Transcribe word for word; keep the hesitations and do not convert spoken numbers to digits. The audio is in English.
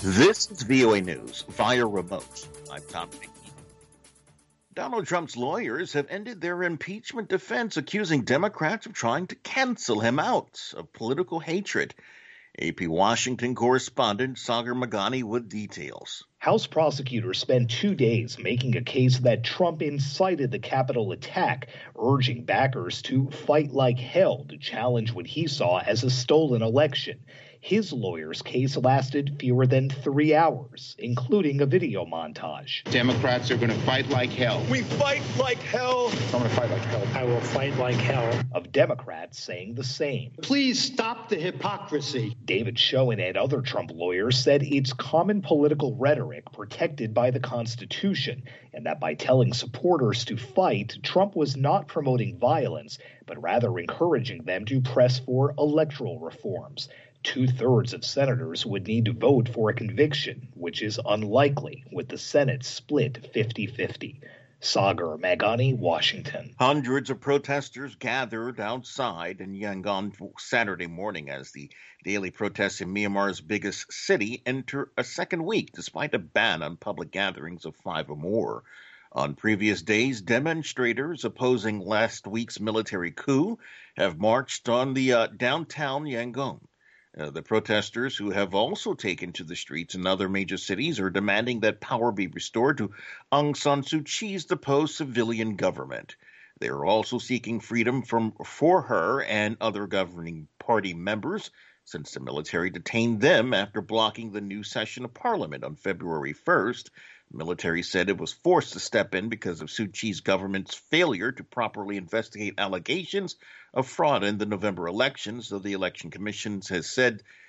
This is V O A News via remote. I'm Tom Hickey. Donald Trump's lawyers have ended their impeachment defense, accusing Democrats of trying to cancel him out of political hatred. A P Washington correspondent Sagar Meghani with details. House prosecutors spent two days making a case that Trump incited the Capitol attack, urging backers to fight like hell to challenge what he saw as a stolen election. His lawyer's case lasted fewer than three hours, including a video montage. Democrats are going to fight like hell. We fight like hell. I'm going to fight like hell. I will fight like hell. Of Democrats saying the same. Please stop the hypocrisy. David Schoen and other Trump lawyers said it's common political rhetoric protected by the Constitution, and that by telling supporters to fight, Trump was not promoting violence, but rather encouraging them to press for electoral reforms. Two-thirds of senators would need to vote for a conviction, which is unlikely, with the Senate split fifty-fifty. Sagar Meghani, Washington. Hundreds of protesters gathered outside in Yangon Saturday morning as the daily protests in Myanmar's biggest city enter a second week, despite a ban on public gatherings of five or more. On previous days, demonstrators opposing last week's military coup have marched on the uh, downtown Yangon. Uh, the protesters, who have also taken to the streets in other major cities, are demanding that power be restored to Aung San Suu Kyi's deposed civilian government. They are also seeking freedom from for her and other governing party members, since the military detained them after blocking the new session of parliament on February first. The military said it was forced to step in because of Suu Kyi's government's failure to properly investigate allegations of fraud in the November elections, though the Election Commission has said